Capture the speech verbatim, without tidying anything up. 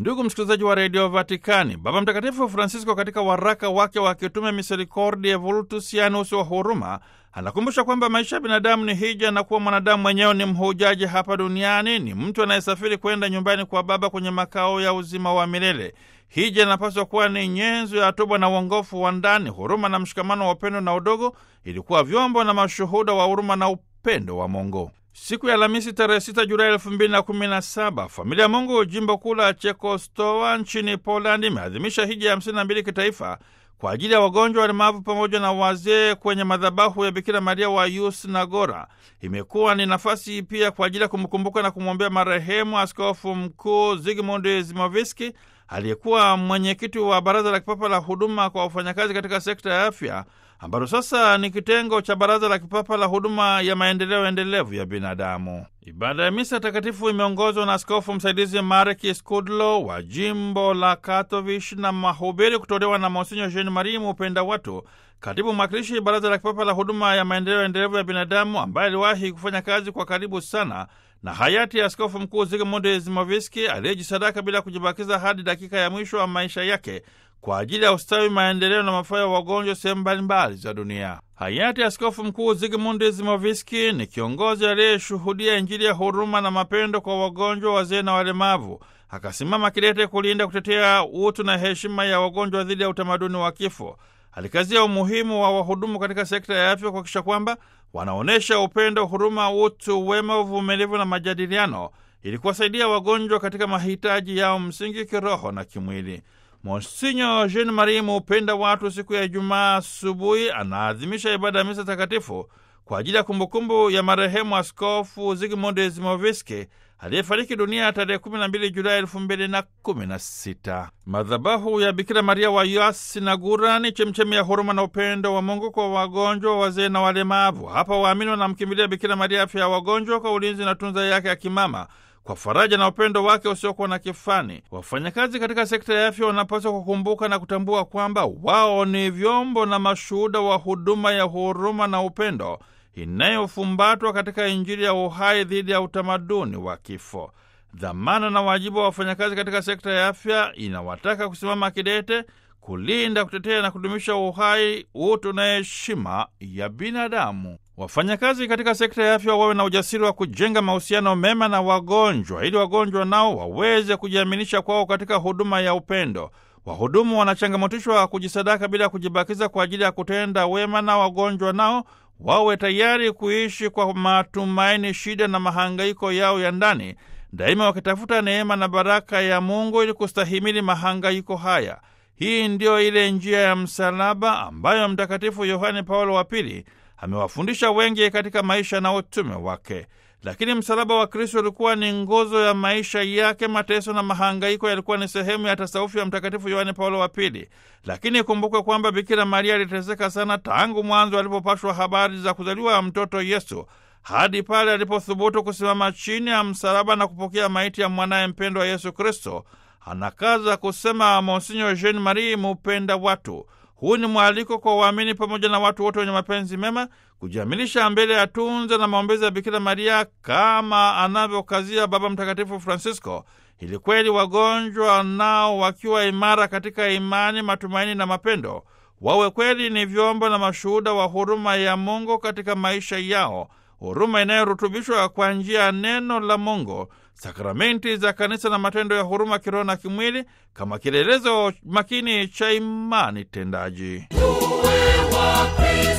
Ndugu msikilizaji wa redio Vatikani, Baba Mtakatifu Francisco katika waraka wake wa kitume Misericordiae Vultus, yaani uso wa huruma, anakumbusha kwamba maisha ya binadamu ni hija na kuwa mwanadamu mwenyewe ni mhujaji hapa duniani, ni mtu anayesafiri kwenda nyumbani kwa Baba kwenye makao ya uzima wa milele. Hija inapaswa kuwa ni nyenzo ya toba na uongofu wa ndani, huruma na mshikamano wa upendo na udogo, ilikuwa vyombo na mashuhuda wa huruma na upendo wa Mungu. Siku ya Alhamisi tarehe sita Julai elfu mbili na kumi na saba, familia ya Mungu jimbo kuu la Chekostowa nchini Polandi imeadhimisha hija ya hamsini na mbili kitaifa kwa ajili ya wagonjwa walemavu pamoja na wazee kwenye madhabahu ya Bikira Maria wa Yusna Gora. Imekuwa ni nafasi pia kwa ajili ya kumkumbuka na kumwombea marehemu Askofu Mkuu Zygmunt Zimoviski, aliyekuwa mwenyekiti wa Baraza la Kipapa la Huduma kwa wafanyakazi katika sekta ya afya, ambalo sasa ni kitengo cha Baraza la Kipapa la Huduma ya Maendeleo Endelevu ya Binadamu. Ibada ya misa takatifu imeongozwa na askofu msaidizi Marek Skudlo wa jimbo la Katowice na mahubiri kutolewa na Monsinyo Jean Marie Mupenda Watu, katibu mwakilishi Baraza la Kipapa la Huduma ya Maendeleo Endelevu ya Binadamu, ambaye aliwahi kufanya kazi kwa karibu sana na hayati askofu mkuu Zygmunt Zimoviski, aliyejisadaka bila kujibakiza hadi dakika ya mwisho wa maisha yake kwa ajili ya ustawi, maendeleo na mafao ya wagonjwa sehemu mbalimbali za dunia. Hayati askofu mkuu Zygmunt Zimoviski ni kiongozi aliyeshuhudia Injili ya huruma na mapendo kwa wagonjwa, wazee na walemavu. Akasimama kidete kulinda, kutetea utu na heshima ya wagonjwa dhidi ya utamaduni wa kifo. Alikazia umuhimu wa wahudumu katika sekta ya afya kuhakikisha kwamba wanaonyesha upendo, huruma, utu, wema, uvumilivu na majadiliano ili kuwasaidia wagonjwa katika mahitaji yao msingi kiroho na kimwili. Monsinyo Jean Marie Mupenda Watu siku ya Ijumaa asubuhi anaadhimisha ibada ya misa takatifu kwa ajili ya kumbukumbu ya marehemu Askofu Zygmunt Zimoviski aliyefariki dunia tarehe kumi na mbili Julai elfu mbili na kumi na sita. Madhabahu ya Bikira Maria wa Yusna Gora ni chemchemi ya huruma na upendo wa Mungu kwa wagonjwa, wazee na walemavu. Hapa waamini wanamkimbilia Bikira Maria, afya ya wagonjwa, kwa ulinzi na tunza yake ya kimama, kwa faraja na upendo wake usiokuwa na kifani. Wafanyakazi katika sekta ya afya wanapaswa kukumbuka na kutambua kwamba wao ni vyombo na mashuhuda wa huduma ya huruma na upendo inayofumbatwa katika Injili ya uhai dhidi ya utamaduni wa kifo. Dhamana na wajibu wa wafanyakazi katika sekta ya afya inawataka kusimama kidete, kulinda, kutetea na kudumisha uhai, utu na heshima ya binadamu. Wafanyakazi katika sekta ya afya wawe na ujasiri wa kujenga mahusiano mema na wagonjwa, ili wagonjwa nao waweze kujiaminisha kwao katika huduma ya upendo. Wahudumu wanachangamotishwa kujisadaka bila kujibakiza kwa ajili ya kutenda wema, na wagonjwa nao wawe tayari kuishi kwa matumaini shida na mahangaiko yao ya ndani, daima wakitafuta neema na baraka ya Mungu ili kustahimili mahangaiko haya. Hii ndiyo ile njia ya msalaba ambayo Mtakatifu Yohane Paulo wa Pili amewafundisha wengi katika maisha na utume wake. Lakini msalaba wa Kristo ulikuwa ni nguzo ya maisha yake. Mateso na mahangaiko yalikuwa ni sehemu ya tasawufi ya Mtakatifu Yohane Paulo wa Pili. Lakini kumbukwe kwamba Bikira Maria aliteseka sana tangu mwanzo alipopashwa habari za kuzaliwa mtoto Yesu hadi pale alipothubutu kusimama chini ya msalaba na kupokea maiti ya mwanaye mpendwa Yesu Kristo. Anakaza kusema Monsinyo Jean Marie Mupenda Watu. Huu ni mwaliko kwa waamini pamoja na watu wote wenye mapenzi mema kujiamilisha mbele ya tunza na maombezi ya Bikira Maria, kama anavyokazia Baba Mtakatifu Francisco, ili kweli wagonjwa nao wakiwa imara katika imani, matumaini na mapendo, wawe kweli ni vyombo na mashuhuda wa huruma ya Mungu katika maisha yao, huruma inayorutubishwa kwa njia ya neno la Mungu, sakramenti za kanisa na matendo ya huruma kiroho na kimwili, kama kielelezo makini cha imani tendaji.